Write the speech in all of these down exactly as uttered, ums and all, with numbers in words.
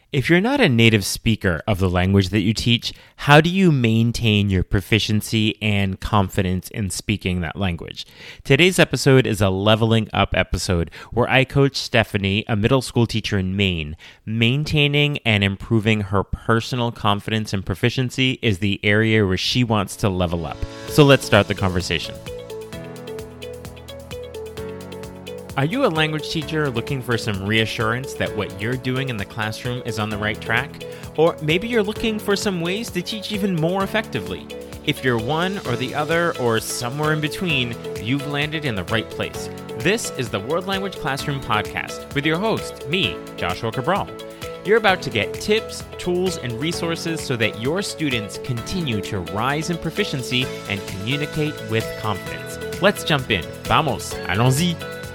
If you're not a native speaker of the language that you teach, how do you maintain your proficiency and confidence in speaking that language? Today's episode is a leveling up episode where I coach Stephanie, a middle school teacher in Maine. Maintaining and improving her personal confidence and proficiency is the area where she wants to level up. So let's start the conversation. Are you a language teacher looking for some reassurance that what you're doing in the classroom is on the right track? Or maybe you're looking for some ways to teach even more effectively. If you're one or the other or somewhere in between, you've landed in the right place. This is the World Language Classroom Podcast with your host, me, Joshua Cabral. You're about to get tips, tools, and resources so that your students continue to rise in proficiency and communicate with confidence. Let's jump in. Vamos, allons-y.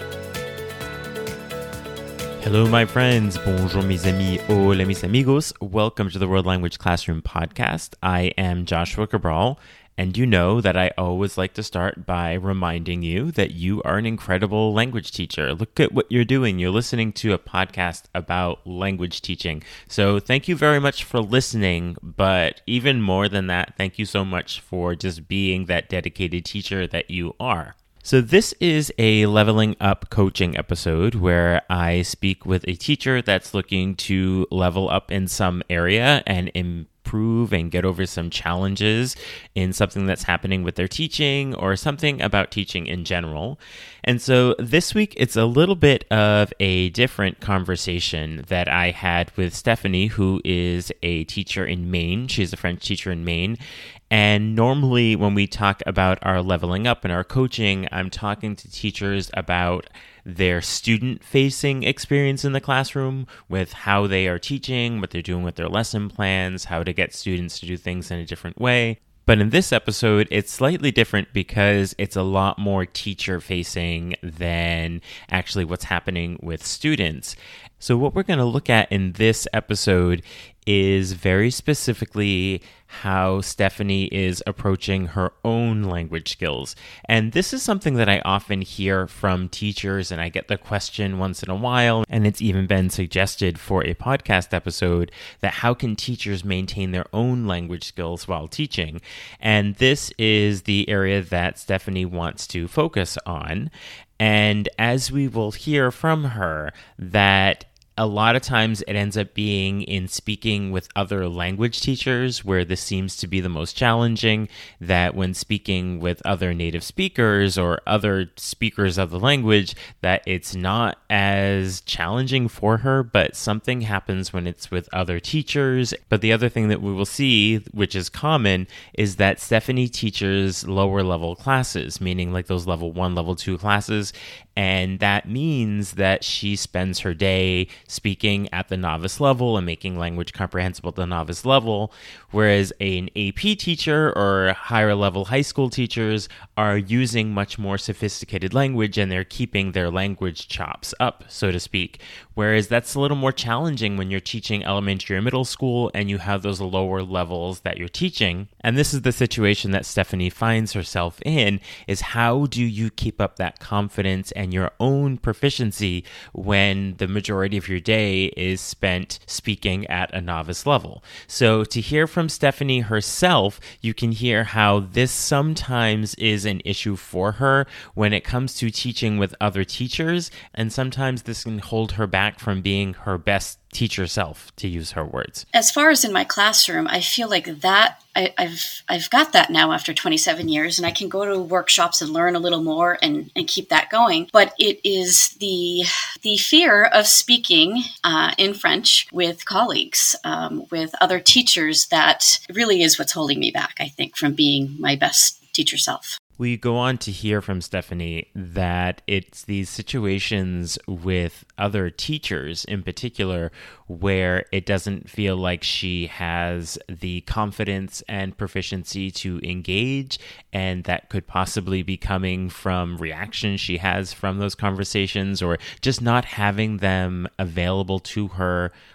Hello, my friends. Bonjour, mes amis. Hola, mis amigos. Welcome to the World Language Classroom Podcast. I am Joshua Cabral, and you know that I always like to start by reminding you that you are an incredible language teacher. Look at what you're doing. You're listening to a podcast about language teaching. So thank you very much for listening, but even more than that, thank you so much for just being that dedicated teacher that you are. So this is a leveling up coaching episode where I speak with a teacher that's looking to level up in some area and improve and get over some challenges in something that's happening with their teaching or something about teaching in general. And so this week, it's a little bit of a different conversation that I had with Stephanie, who is a teacher in Maine. She's a French teacher in Maine. And normally when we talk about our leveling up and our coaching, I'm talking to teachers about their student-facing experience in the classroom with how they are teaching, what they're doing with their lesson plans, how to get students to do things in a different way. But in this episode, it's slightly different because it's a lot more teacher-facing than actually what's happening with students. So what we're going to look at in this episode is very specifically how Stephanie is approaching her own language skills. And this is something that I often hear from teachers, and I get the question once in a while, and it's even been suggested for a podcast episode, that how can teachers maintain their own language skills while teaching? And this is the area that Stephanie wants to focus on. And as we will hear from her, that a lot of times it ends up being in speaking with other language teachers where this seems to be the most challenging, that when speaking with other native speakers or other speakers of the language, that it's not as challenging for her, but something happens when it's with other teachers. But the other thing that we will see, which is common, is that Stephanie teaches lower level classes, meaning like those level one, level two classes. And that means that she spends her day speaking at the novice level and making language comprehensible at the novice level, whereas an A P teacher or higher level high school teachers are using much more sophisticated language and they're keeping their language chops up, so to speak. Whereas that's a little more challenging when you're teaching elementary or middle school and you have those lower levels that you're teaching. And this is the situation that Stephanie finds herself in, is how do you keep up that confidence and your own proficiency when the majority of your day is spent speaking at a novice level? So to hear from Stephanie herself, you can hear how this sometimes is an issue for her when it comes to teaching with other teachers, and sometimes this can hold her back from being her best teacher self, to use her words. As far as in my classroom, I feel like that I, I've I've got that now after twenty-seven years, and I can go to workshops and learn a little more and, and keep that going. But it is the the fear of speaking uh, in French with colleagues, um, with other teachers, that really is what's holding me back, I think, from being my best teacher self. We go on to hear from Stephanie that it's these situations with other teachers in particular where it doesn't feel like she has the confidence and proficiency to engage, and that could possibly be coming from reactions she has from those conversations or just not having them available to her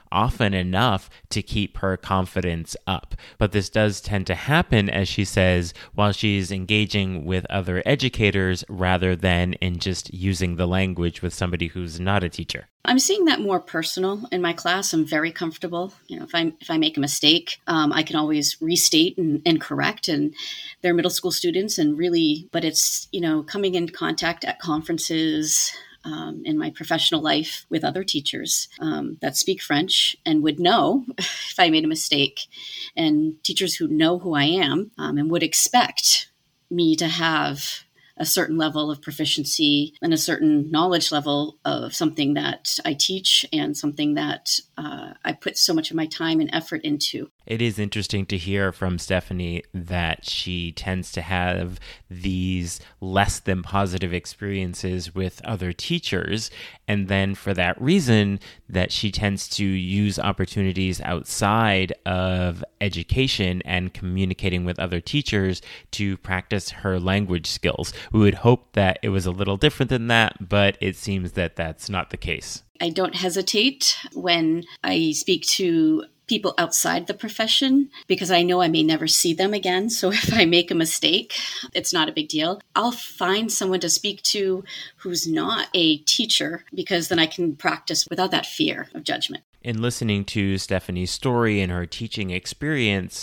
often enough to keep her confidence up. But this does tend to happen, as she says, while she's engaging with other educators rather than in just using the language with somebody who's not a teacher. I'm seeing that more personal in my class. I'm very comfortable. You know, if I if I make a mistake, um, I can always restate and, and correct. And they're middle school students, and really, but it's, you know, coming in contact at conferences, um, in my professional life with other teachers um, that speak French and would know if I made a mistake, and teachers who know who I am um, and would expect me to have a certain level of proficiency and a certain knowledge level of something that I teach and something that uh, I put so much of my time and effort into. It is interesting to hear from Stephanie that she tends to have these less than positive experiences with other teachers. And then for that reason, that she tends to use opportunities outside of education and communicating with other teachers to practice her language skills. We would hope that it was a little different than that, but it seems that that's not the case. I don't hesitate when I speak to people outside the profession because I know I may never see them again. So if I make a mistake, it's not a big deal. I'll find someone to speak to who's not a teacher because then I can practice without that fear of judgment. In listening to Stephanie's story and her teaching experience,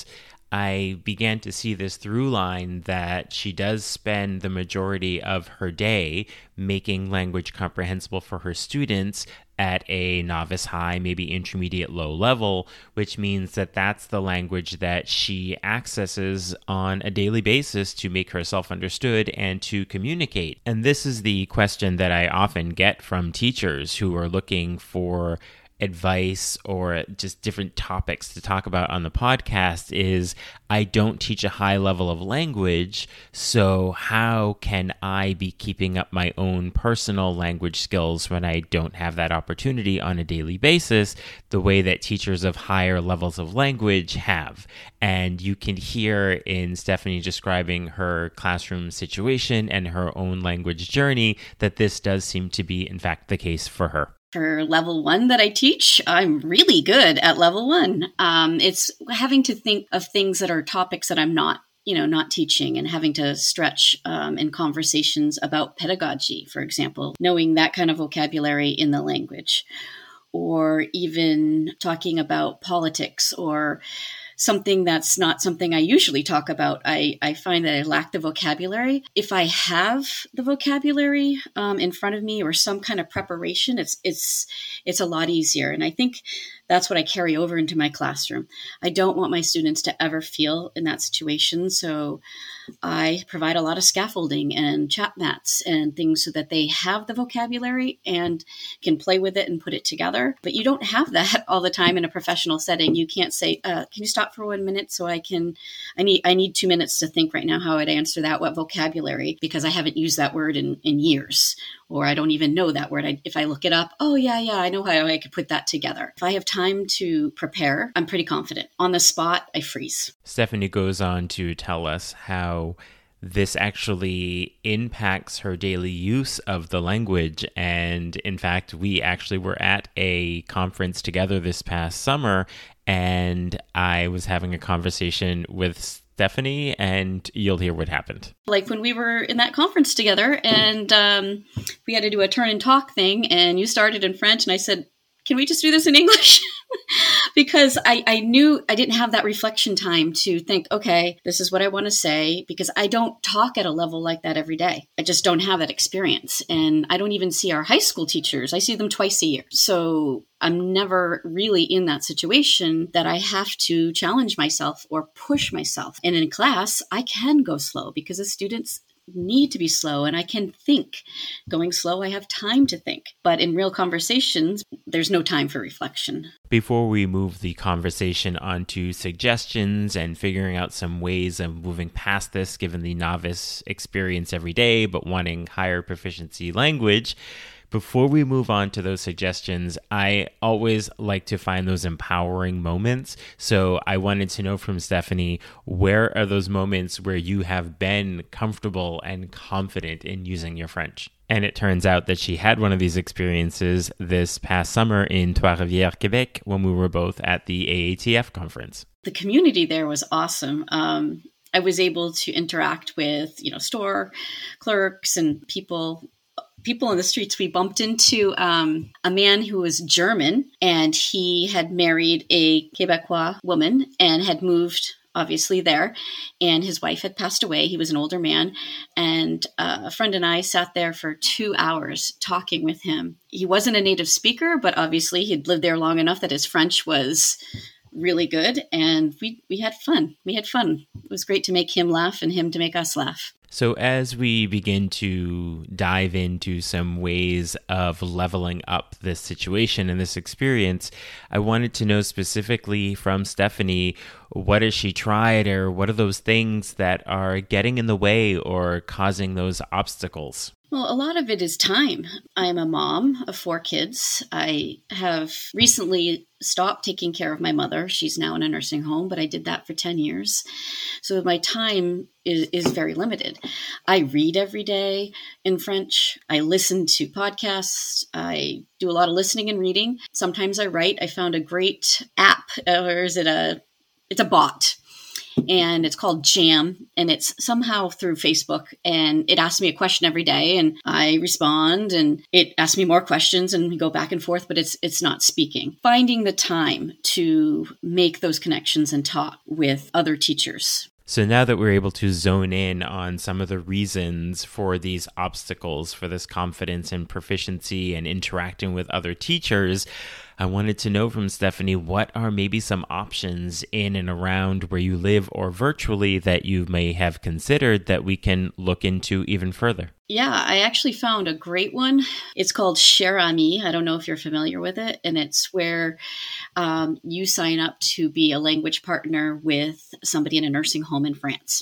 I began to see this through line that she does spend the majority of her day making language comprehensible for her students at a novice high, maybe intermediate low level, which means that that's the language that she accesses on a daily basis to make herself understood and to communicate. And this is the question that I often get from teachers who are looking for advice or just different topics to talk about on the podcast is, I don't teach a high level of language, so how can I be keeping up my own personal language skills when I don't have that opportunity on a daily basis the way that teachers of higher levels of language have? And you can hear in Stephanie describing her classroom situation and her own language journey that this does seem to be, in fact, the case for her. For level one that I teach, I'm really good at level one. Um, it's having to think of things that are topics that I'm not, you know, not teaching, and having to stretch um, in conversations about pedagogy, for example, knowing that kind of vocabulary in the language, or even talking about politics or something that's not something I usually talk about. I, I find that I lack the vocabulary. If I have the vocabulary um, in front of me or some kind of preparation, it's it's it's a lot easier. And I think that's what I carry over into my classroom. I don't want my students to ever feel in that situation. So I provide a lot of scaffolding and chat mats and things so that they have the vocabulary and can play with it and put it together. But you don't have that all the time in a professional setting. You can't say, uh, can you stop for one minute so I can, I need I need two minutes to think right now how I'd answer that, what vocabulary, because I haven't used that word in, in years, or I don't even know that word. I, if I look it up, oh yeah, yeah, I know how I could put that together. If I have time to prepare, I'm pretty confident. On the spot, I freeze. Stephanie goes on to tell us how this actually impacts her daily use of the language. And in fact, we actually were at a conference together this past summer, and I was having a conversation with Stephanie, and you'll hear what happened. Like when we were in that conference together, and um, we had to do a turn and talk thing, and you started in French, and I said, can we just do this in English? Because I, I knew I didn't have that reflection time to think, okay, this is what I want to say, because I don't talk at a level like that every day. I just don't have that experience. And I don't even see our high school teachers. I see them twice a year. So I'm never really in that situation that I have to challenge myself or push myself. And in class, I can go slow because the students need to be slow, and I can think. Going slow, I have time to think. But in real conversations, there's no time for reflection. Before we move the conversation onto suggestions and figuring out some ways of moving past this, given the novice experience every day, but wanting higher proficiency language, before we move on to those suggestions, I always like to find those empowering moments. So I wanted to know from Stephanie, where are those moments where you have been comfortable and confident in using your French? And it turns out that she had one of these experiences this past summer in Trois-Rivières, Quebec, when we were both at the A A T F conference. The community there was awesome. Um, I was able to interact with, you know, store clerks and people people in the streets. We bumped into um, a man who was German, and he had married a Quebecois woman and had moved obviously there, and his wife had passed away. He was an older man, and uh, a friend and I sat there for two hours talking with him. He wasn't a native speaker, but obviously he'd lived there long enough that his French was really good, and we we had fun. We had fun. It was great to make him laugh and him to make us laugh. So as we begin to dive into some ways of leveling up this situation and this experience, I wanted to know specifically from Stephanie, what has she tried, or what are those things that are getting in the way or causing those obstacles? Well, a lot of it is time. I'm a mom of four kids. I have recently stopped taking care of my mother. She's now in a nursing home, but I did that for ten years. So my time is, is very limited. I read every day in French. I listen to podcasts. I do a lot of listening and reading. Sometimes I write. I found a great app, or is it a, it's a bot. And it's called Jam, and it's somehow through Facebook, and it asks me a question every day, and I respond, and it asks me more questions, and we go back and forth, but it's it's not speaking. Finding the time to make those connections and talk with other teachers. So now that we're able to zone in on some of the reasons for these obstacles, for this confidence and proficiency and interacting with other teachers, I wanted to know from Stephanie, what are maybe some options in and around where you live or virtually that you may have considered that we can look into even further? Yeah, I actually found a great one. It's called Cher Ami. I don't know if you're familiar with it. And it's where um, you sign up to be a language partner with somebody in a nursing home in France.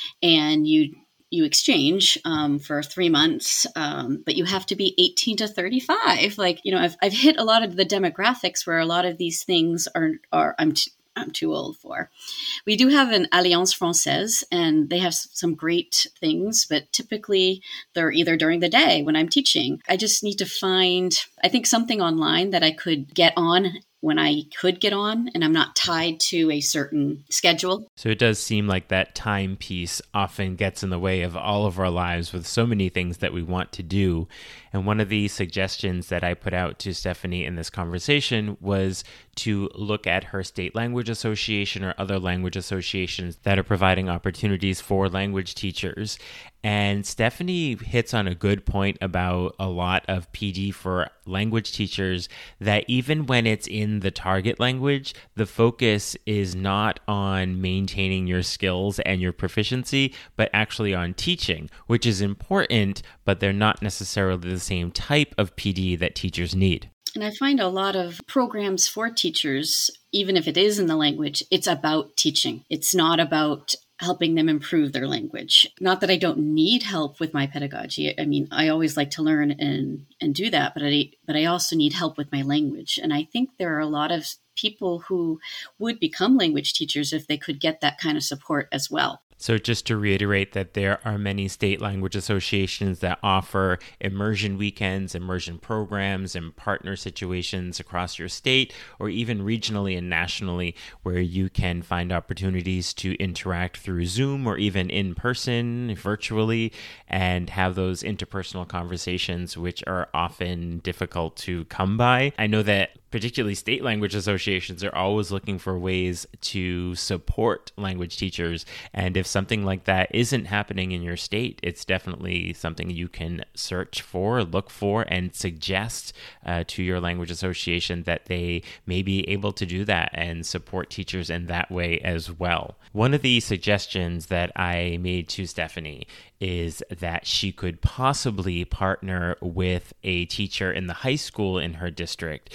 And you you exchange um, for three months, um, but you have to be eighteen to thirty-five. Like, you know, I've, I've hit a lot of the demographics where a lot of these things are, are I'm t- I'm too old for. We do have an Alliance Française, and they have some great things, but typically they're either during the day when I'm teaching. I just need to find, I think, something online that I could get on when I could get on, and I'm not tied to a certain schedule. So it does seem like that time piece often gets in the way of all of our lives with so many things that we want to do. And one of the suggestions that I put out to Stephanie in this conversation was to look at her state language association or other language associations that are providing opportunities for language teachers. And Stephanie hits on a good point about a lot of P D for language teachers, that even when it's in the target language, the focus is not on maintaining your skills and your proficiency, but actually on teaching, which is important, but they're not necessarily the same type of P D that teachers need. And I find a lot of programs for teachers, even if it is in the language, it's about teaching. It's not about helping them improve their language. Not that I don't need help with my pedagogy. I mean, I always like to learn and, and do that, but I, but I also need help with my language. And I think there are a lot of people who would become language teachers if they could get that kind of support as well. So just to reiterate that there are many state language associations that offer immersion weekends, immersion programs, and partner situations across your state, or even regionally and nationally, where you can find opportunities to interact through Zoom or even in person, virtually, and have those interpersonal conversations, which are often difficult to come by. I know that particularly state language associations are always looking for ways to support language teachers. And if something like that isn't happening in your state, it's definitely something you can search for, look for, and suggest uh, to your language association that they may be able to do that and support teachers in that way as well. One of the suggestions that I made to Stephanie is that she could possibly partner with a teacher in the high school in her district, where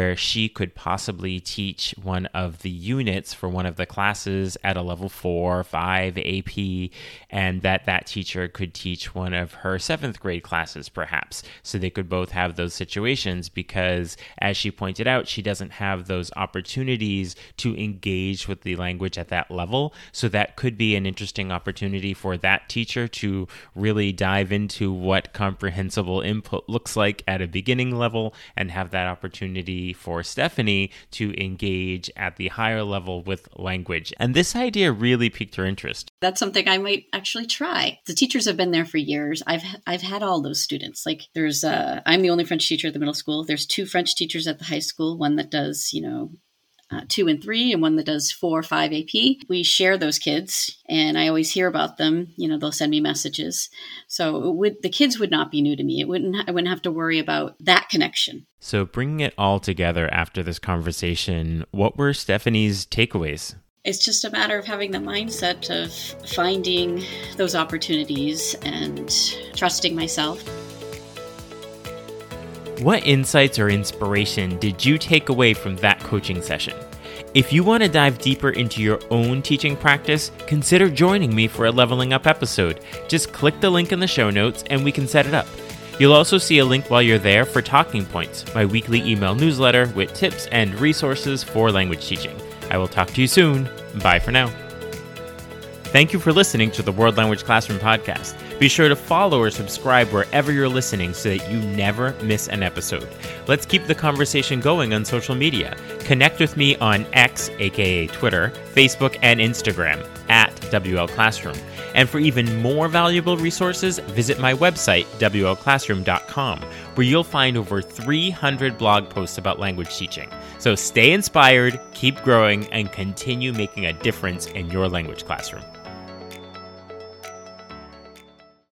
where she could possibly teach one of the units for one of the classes at a level four or five A P, and that that teacher could teach one of her seventh grade classes perhaps. So they could both have those situations because, as she pointed out, she doesn't have those opportunities to engage with the language at that level. So that could be an interesting opportunity for that teacher to really dive into what comprehensible input looks like at a beginning level and have that opportunity for Stephanie to engage at the higher level with language. And this idea really piqued her interest. That's something I might actually try. The teachers have been there for years. I've I've had all those students. Like there's, uh, I'm the only French teacher at the middle school. There's two French teachers at the high school, one that does, you know, Uh, two and three, and one that does four or five A P. We share those kids, and I always hear about them. You know, they'll send me messages. So it would, the kids would not be new to me. It wouldn't. I wouldn't have to worry about that connection. So bringing it all together after this conversation, what were Stephanie's takeaways? It's just a matter of having the mindset of finding those opportunities and trusting myself. What insights or inspiration did you take away from that coaching session? If you want to dive deeper into your own teaching practice, consider joining me for a Leveling Up episode. Just click the link in the show notes and we can set it up. You'll also see a link while you're there for Talking Points, my weekly email newsletter with tips and resources for language teaching. I will talk to you soon. Bye for now. Thank you for listening to the World Language Classroom podcast. Be sure to follow or subscribe wherever you're listening so that you never miss an episode. Let's keep the conversation going on social media. Connect with me on X, aka Twitter, Facebook, and Instagram at W L Classroom. And for even more valuable resources, visit my website, W L classroom dot com, where you'll find over three hundred blog posts about language teaching. So stay inspired, keep growing, and continue making a difference in your language classroom.